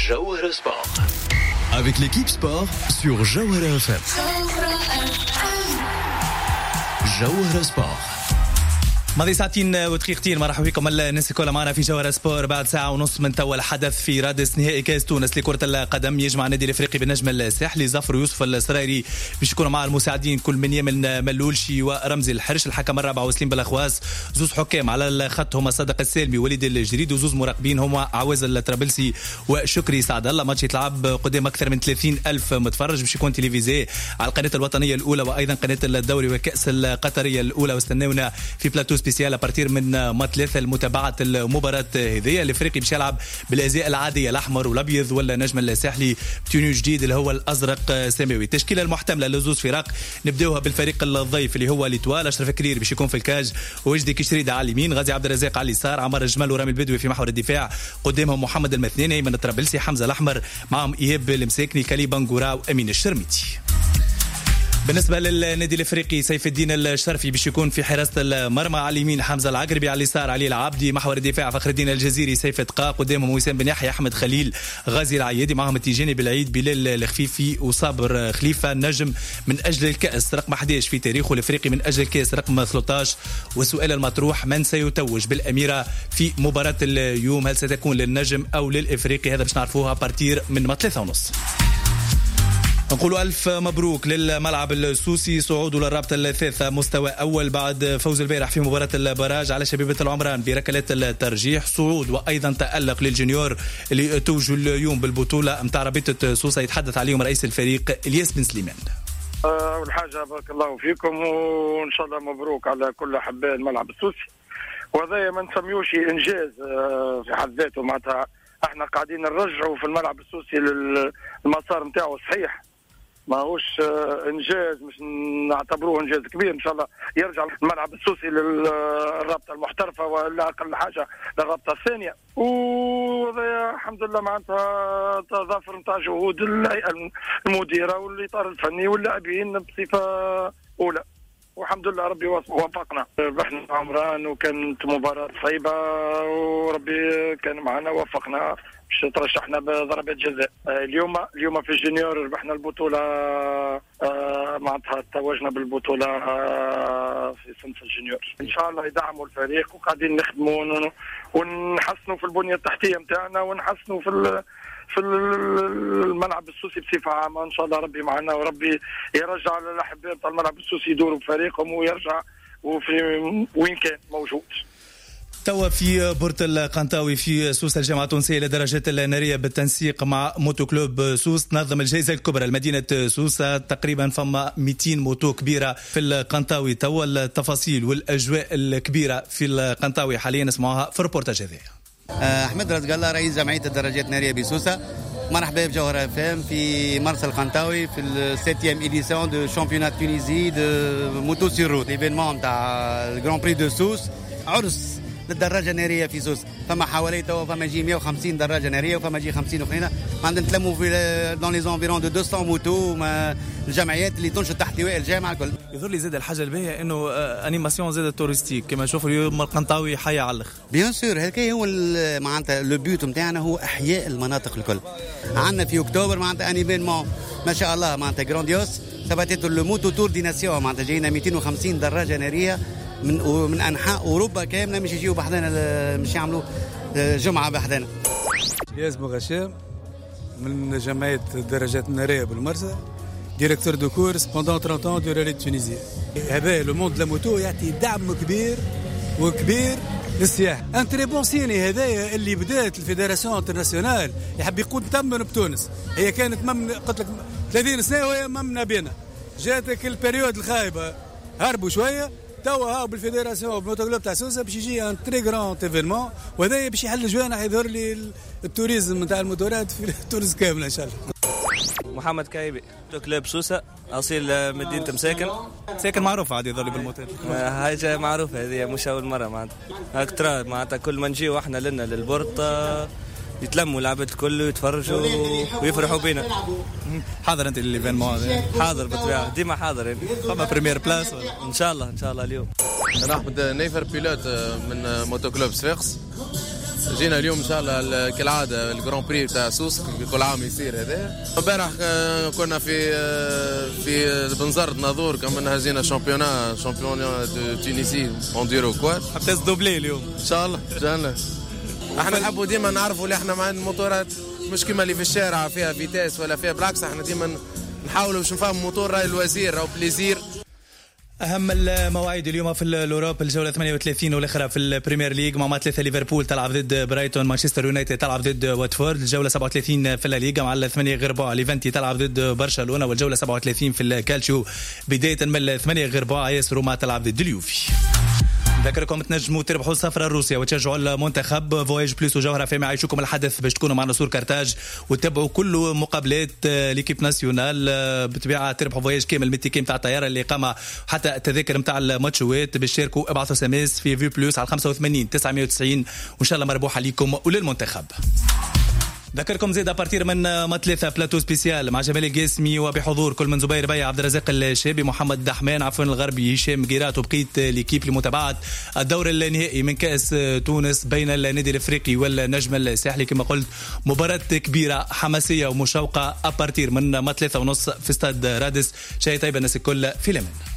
Jawahara Sport. Avec l'équipe sport sur Jawahara FM. Jawahara Sport. ماضي ساعتين ودقيقتين. مرحبا بكم الناس الكل معنا في جوهرة سبور بعد ساعة ونص من توا الحدث في رادس نهائي كاس تونس لكرة القدم يجمع النادي الافريقي بالنجم الساحلي ظفر يوسف السرايري باش يكونوا مع المساعدين كل من يمن ملولشي ورمزي الحرش. الحكم الرابع وسليم بلاخواس. زوز حكام على الخط هما صدق السالمي وليد الجريد وزوز مراقبين هما عواز الطرابلسي وشكري سعد الله. ماتش يتلعب قدام اكثر من 30,000 متفرج باش يكون تلفزيوني على القناة الوطنية الاولى وايضا قناة الدوري وكأس القطرية الاولى. واستناونا في بلاتو سبيسيال ابارتير من ما 3 لمتابعه المباراه هذه. الافريقي باش يلعب بالازياء العاديه الاحمر والابيض ولا نجم الساحلي بتونيو جديد اللي هو الازرق سماوي. التشكيله المحتمله لزوز فرق نبداوها بالفريق الضيف اللي هو ليتوال. اشرف كرير باش يكون في الكاج وجدي كشريده على اليمين، غازي عبد الرزاق على اليسار، عمر الجمل ورامي البدوي في محور الدفاع. قدامهم محمد المثناني، ايمن الطرابلسي، حمزه الاحمر، معهم ايهاب المساكني، كالي بنغورا وامين الشرميتي. بالنسبة للنادي الافريقي سيف الدين الشرفي باش يكون في حراسة المرمى، على اليمين حمزة العقربي، على اليسار علي العابدي، محور الدفاع فخر الدين الجزيري، سيف دقاق، قدامهم وسام بن يحيى، احمد خليل، غازي العيادي، معهم التيجاني بالعيد، بلال الخفيفي وصابر خليفة. نجم من اجل الكأس رقم 11 في تاريخه الافريقي من اجل الكأس رقم 13. والسؤال المطروح من سيتوج بالاميرة في مباراة اليوم؟ هل ستكون للنجم او للافريقي؟ هذا باش نعرفوها بارتير من 3:30. نقولوا ألف مبروك للملعب السوسي، صعوده للرابطة الثالثة مستوى أول بعد فوز البارح في مباراة البراج على شبيبة العمران بركلات الترجيح. صعود وأيضا تألق للجونيور اللي توجوا اليوم بالبطولة متاع رابطة سوسة، يتحدث عليهم رئيس الفريق إلياس بن سليمان. أول حاجة بارك الله فيكم وإن شاء الله مبروك على كل أحباء الملعب السوسي. وهذا ما نسميوش إنجاز في حد ذاته، معناتها احنا قاعدين نرجعوا في الملعب السوسي للمسار نتاعو الصحيح، ما هوش انجاز مش نعتبروه انجاز كبير. ان شاء الله يرجع الملعب السوسي للرابطه المحترفه ولا اقل حاجه للرابطه الثانيه. وهذا الحمد لله معناتها تظافر نتاع جهود الهيئه المديره والاطار الفني واللاعبين بصفه اولى، والحمد لله ربي وفقنا. ربحنا عمران وكانت مباراه صعيبه وربي كان معنا وفقنا باش ترشحنا بضربات جزاء. اليوم في الجونيور ربحنا البطوله، معناتها توجنا بالبطوله في صنف الجونيور. ان شاء الله يدعموا الفريق وقاعدين نخدموا ونحسنوا في البنيه التحتيه نتاعنا ونحسنوا في الملعب السوسي بصفه عامه. ان شاء الله ربي معنا وربي يرجع الاحباء تاع الملعب السوسي يدوروا بفريقهم ويرجع وفي وين كان موجود. توا في بورت القنطاوي في سوس الجامعة التونسية للدراجات النارية بالتنسيق مع موتو كلوب سوس تنظم الجائزة الكبرى لمدينة سوس. تقريبا فما 200 موتو كبيرة في القنطاوي. توا التفاصيل والأجواء الكبيرة في القنطاوي حاليا نسمعوها في الريبورتاج هذا. أحمد رزق الله رئيس جمعية الدراجات النارية بسوسة. مرحبا بجوهرة فام في مرسى القنطاوي في السيتيام إديسيون دو شامبيونات تونيزي دو موتو سير روت، ليفينمون تاع الجران بري دو سوس، عرس للدراجة النارية في سوس. فما حوالي توا فما جي 150 دراجة نارية وفما جي 50 أخرين. عندنا نتلموا في دون لي زونفيرون دو 200 موتو الجمعيات اللي تنشط تحت لواء الجامعة الكل. يظهر لي زاد الحاجة الباهية إنه أنيماسيون زاد تورستيك كما نشوفوا اليوم القنطاوي حي على الآخر. بيان سور هكا هو معناتها لو بيوت نتاعنا هو إحياء المناطق الكل. عندنا في أكتوبر معناتها أنيفينمون ما شاء الله معناتها جرانديوس سباتيتو لو موتو تور دي ناسيون، معناتها جاينا 250 دراجة نارية من أنحاء أوروبا كاملة مش يجيوا بحذنا، مش يعملوا جمعة بحذنا. ياس مغشام من جمعية الدراجات النارية بالمرسى، ديريكتور دو كورس بوندون 30 ans دو رالي تونيزي. هذا لو موند لا موتو يعطي دعم كبير وكبير للسياحة. ان تري بون سيني هذايا اللي بدات الفيدراسيون انترناسيونال يحب يكون تمن بتونس. هي كانت قلت لك 30 سنة وهي ممنة بينا، جاتك البريود الخايبة هربوا شوية، توا ها بالفيدراسيون بالموتوكلوب تاع سوسه باش يجي ان تري جراند ايفينمون، وهذا باش يحل جوانا يظهر لي التوريزم نتاع الموتورات في تونس كامله ان شاء الله. محمد كايبي كلوب سوسه اصيل مدينه مساكن معروفه عادي يظهر لي بالموتور. حاجه معروفه هذه مش اول مره معناتها اكثر معناتها كل ما نجيو احنا لنا للبورت يتلموا العباد الكل ويتفرجوا ويفرحوا بينا. حاضر انت الايفينمون هذا؟ حاضر بالطبيعه ديما حاضر يعني. فما بريمير بلاس ان شاء الله اليوم. انا احمد نيفر بيلوت من موتو كلوب صفاقس. جينا اليوم ان شاء الله كالعاده الجران بري تاع سوسك كل عام يصير هذا. امبارح كنا في بنزرت ناظور كمان هزينا شامبيون دو تونسي اونديرو كواد. حتى دوبلي اليوم ان شاء الله ان شاء الله. احنا نحبوا ديما نعرفوا اللي احنا مع الموتورات مش كما اللي في الشارع فيها فيتاس ولا فيها، بالعكس احنا ديما نحاولوا باش نفهم موتور راي الوزير او بليزير. أهم المواعيد اليوم في الأوروب الجولة 38 والأخرى في البريمير ليج مع 3 ليفربول تلعب ضد برايتون، مانشستر يونايتد تلعب ضد واتفورد. الجولة 37 في الليغا مع 8 غير ربع ليفانتي تلعب ضد برشلونة، والجولة 37 في الكالتشيو بداية من 8 غير ربع ياس روما تلعب ضد اليوفي. ذكركم تنجموا تربحوا السفرة لروسيا وتشجعوا المنتخب. فوايج بلوس وجوهرة فيما يعيشوكم الحدث باش تكونوا معنا سور كارتاج وتتبعوا كل مقابلات ليكيب ناسيونال. بطبيعة تربحوا فوايج كامل من التيكي نتاع الطيارة اللي قام حتى التذاكر نتاع الماتشوات. باش تشاركوا ابعثوا SMS في في بلوس على 85 990 وان شاء الله مربوحة ليكم وللمنتخب. ذكركم زيد ابارتير من ثلاثة بلاتو سبيسيال مع جمال القاسمي وبحضور كل من زبير بيع، عبد الرزاق الشابي، محمد دحمان، عفوا الغربي، هشام قيرات، وبقيت ليكيب لمتابعة الدور النهائي من كأس تونس بين النادي الافريقي والنجم الساحلي. كما قلت مباراة كبيرة حماسية ومشوقة ابارتير من 3:30 في استاد رادس. شاي طيب الناس الكل في الأمان.